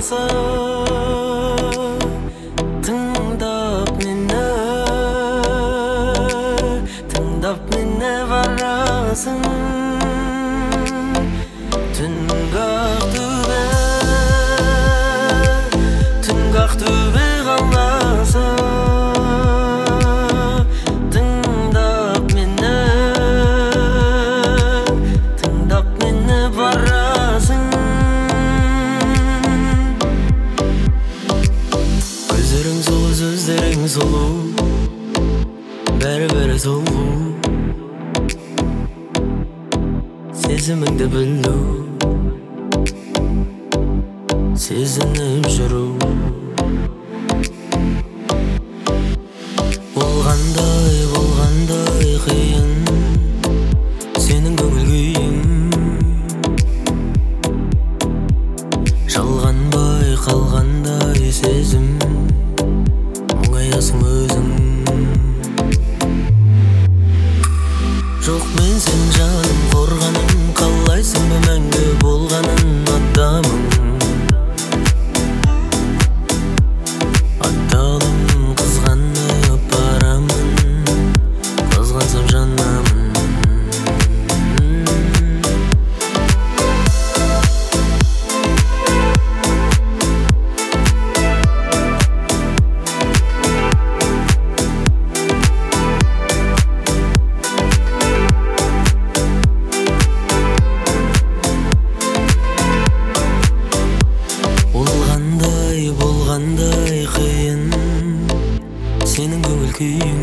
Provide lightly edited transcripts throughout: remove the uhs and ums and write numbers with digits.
барасың, тыңдап мені барасың. Түнгі ақтөбе қаласы, тыңдап мені барасың. Көздерің сұлу, сөздерің сұлу, бәрі сұлу. Сезіміңді білу, сезініп жүру. Болғандай қиын сенің көңіл күйің, жалғанбай қалғандай сезім, мұңаясың өзің. Жоқ мен сен жаным, қорғаным, қалайсың ба мәңгі болғанын адамым. Аталым қызғанып барамын, қызғансам жанамын. Болғандай қиын сенің көңіл күйің,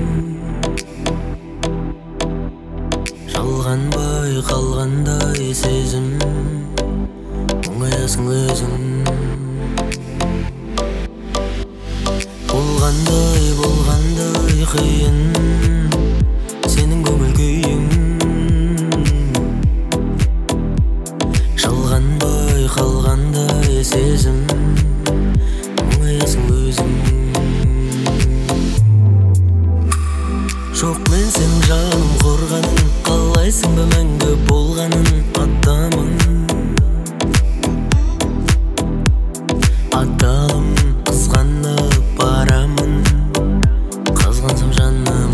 жалғанбай қалғандай сезім, мұңаясың өзің. Болғандай қиын сенің көңіл күйің, жалғанбай қалғандай сезім, мұңаясың өзің. Жоқ мен сен жаным, қорғаным, қалайсың ба мәңгі болғанын адамың. Адалым, қызғанып барамын, қызғансам жаным.